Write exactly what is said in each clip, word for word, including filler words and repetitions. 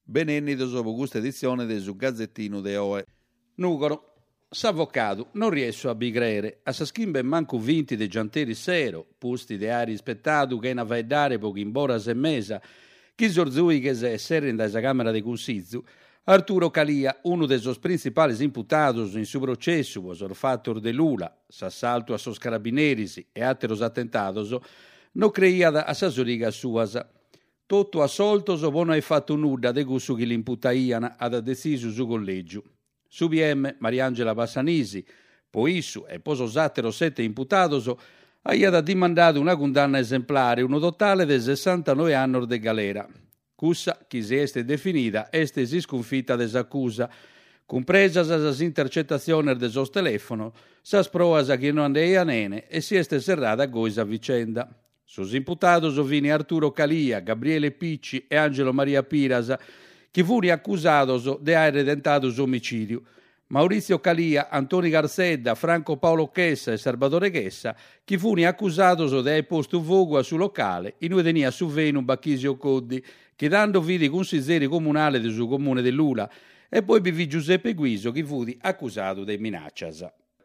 Benennido dopo questa edizione del su Gazzettino de Oe. Nugoro, s'avvocato, non riesco a bigrere, a sa schimbe manco vinti de gianteri sero, pusti de ari spettato che na vai dare pochi in bora se mesa, chi zorzui che se serren da esa camera de Cunsizzu, Arturo Calia, uno de sos principales imputados in su processo, por fattor de Lula, s'assalto a sos carabineris e atteros attentados, no creia a sa soriga suasa. Tutto assolto so non hai fatto nulla de gussu che l'imputaiana ad deciso su collegio. Su B M Mariangela Bassanisi, poi issu e poi sosattero sette imputados, aiada dimandato una condanna esemplare, uno totale de sessantanove anni de galera. Cussa, chi si este definita, este si sconfitta de s'accusa, compresa sas intercettazioni de sos telefono, sas proas che non andeia nene e si este serrata a goisa vicenda. Sus imputados vini Arturo Calia, Gabriele Picci e Angelo Maria Pirasa, che furono accusados de aver tentato omicidio. Maurizio Calia, Antoni Garcedda, Franco Paolo Chessa e Salvatore Chessa, che furono accusados de aver posto fuoco su locale, in cui tenia su veno Bacchisio Coddi, che dando vidi consigliere comunale del suo comune de Lula, e poi vivi Giuseppe Guiso, che fu accusato de minaccias.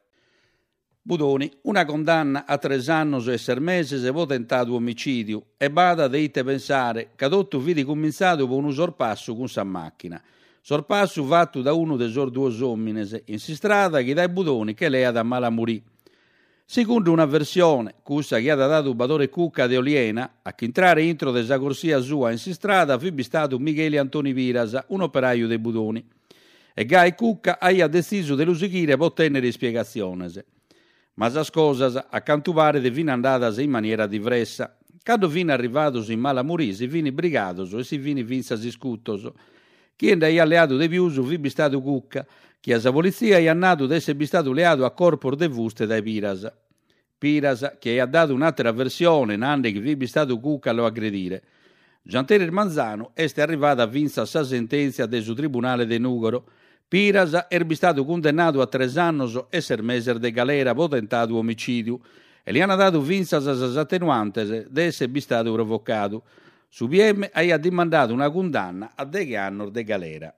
Budoni, una condanna a tre anni e sei mesi se vo tentato omicidio e bada deite pensare che tutto vidi cominciato con un sorpasso con sa macchina. Sorpasso fatto da uno dei suoi due uomini in si strada che dai Budoni che lei ha da mala morì. Secondo una versione, cussa che ha dato Badore Cucca de Oliena, a che entrare intro desa corsia sua in si strada fu stato Michele Antoni Virasa, un operaio dei Budoni. E Gai Cucca ha deciso di lusichire per ottenere spiegazioni. Ma sas cosas a cantuvare de vin andadas in maniera diversa. Quando vin arrivados in mala morisi, vini brigados e si vini vinsas iscuttos. Chi è alleato de piusu vi bistato Cucca, chi a sa polizia è annato d'esse bistato leato a corpor de vuste dai Pirasa. Pirasa, che ha dato un'altra versione, nande che vi bistato Cucca lo aggredire. Giantere Manzano est arrivato a vinsa sa sentenza de su tribunale de Nugoro. Pirasa è stato condannato a tre anni e sei mesi de galera per tentato omicidio e gli hanno dato vinsas as attenuantes de essere stato provocato. Su B M ha dimandato una condanna a degli anni de galera.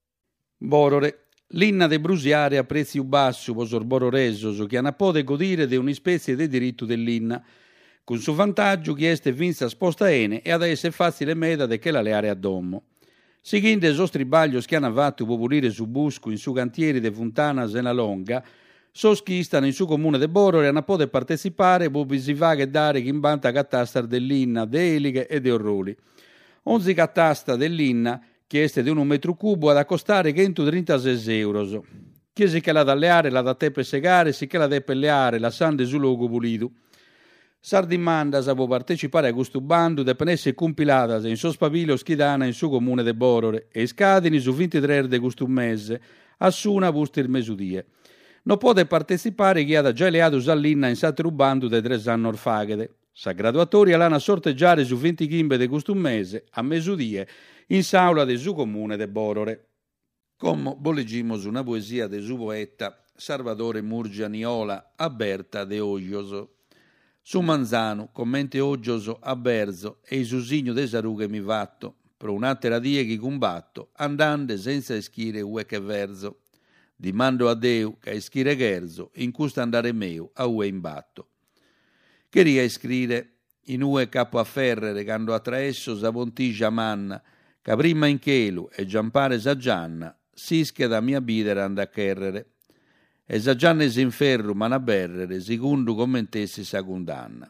Borore, l'inna de brusiare a prezzi bassi per sor Bororesos che hanno potuto godere di una specie di diritto dell'inna, con suo vantaggio che este vinsa sposta ene e ad essere facile meta de che la leare a domo. Seguendo i suoi tribaglios che hanno fatto per pulire su busco in su cantieri de Fontanas e la Longa, sos chi stanno in su comune de Borore hanno potuto partecipare per visivare e dare che in banta catasta dell'inna, de eliche e de orrori. Ogni catasta dell'inna, che este di un metro cubo, ad accostare centotrentasei euro. Chiesi che la da leare, la da te per segare, si che la de pelleare, la sande su luogo pulito. Sardimanda sa può partecipare a questo bando de penesse compilata in suo spavilo schidana in suo comune de Borore e scadini su ventitré de questo mese a su una busta il mesudie. Non può partecipare chi ha già leato all'inna in satro bando de tre anni orfaghede. Sa graduatoria l'hanno sorteggiare su venti chimbe de questo mese a mesudie in saula de su comune de Borore. Come bollegimo su una poesia de su poeta Salvatore Murgia Niola a Berta de Oglioso. Su Manzano, commente oggioso a Berzo, e il susigno de sarughe mi vatto, pro un'altra die chi combatto, andande senza eschire ue che verzo. Dimando a Deu che eschire gerzo, in custa andare meu, a ue imbatto. Cheria iscrire in ue capo a ferrere, quando a traesso savontigia manna, che prima in chelu e giampare sa Gianna, sischia da mia bidera anda a cherrere. E sa Gianna in ferro, ma na berrere, secondo commentessi sa condanna.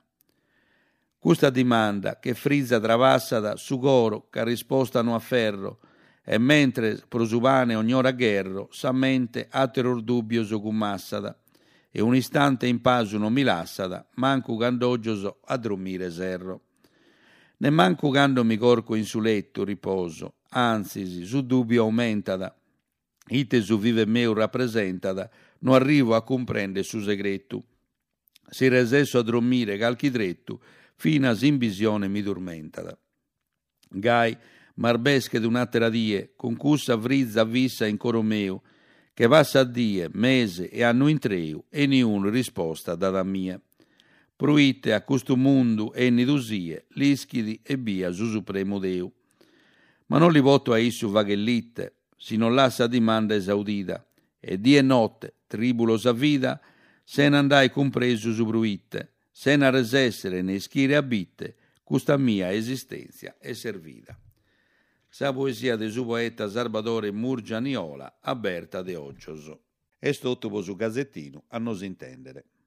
Questa dimanda, che frizza travassata su coro, che rispostano a ferro, e mentre prosubane ognora gherro, sa mente ateror dubbioso cummassata, e un istante in pasu non mi lassata, manco candoggioso a dormire serro. Ne manco quando mi corco in su letto riposo, anzi, su dubbio aumentata, ite su vive meu rappresentata, non arrivo a comprendere su segreto. Si resesso a dormire calchi dretto, fino a in visione mi dormentata. Gai, marbesche d'un'altra die, con cussa vrizza vissa in coro meu, che passa a die, mese e anno in treu, e niun risposta data mia. Pruite a questo mondo e nidusie, lischidi e via su supremo Deu. Ma non li voto a issu vaghellite, si non lassa dimanda esaudita, e di e notte, tribulosa vida, se ne andai compreso subruitte, se ne resessere ne schire abitte, custa mia esistenza è servida. Sa poesia de su poeta Salvatore Murgianiola, aperta de Oggioso. È tutto su Gazzettino, a nos intendere.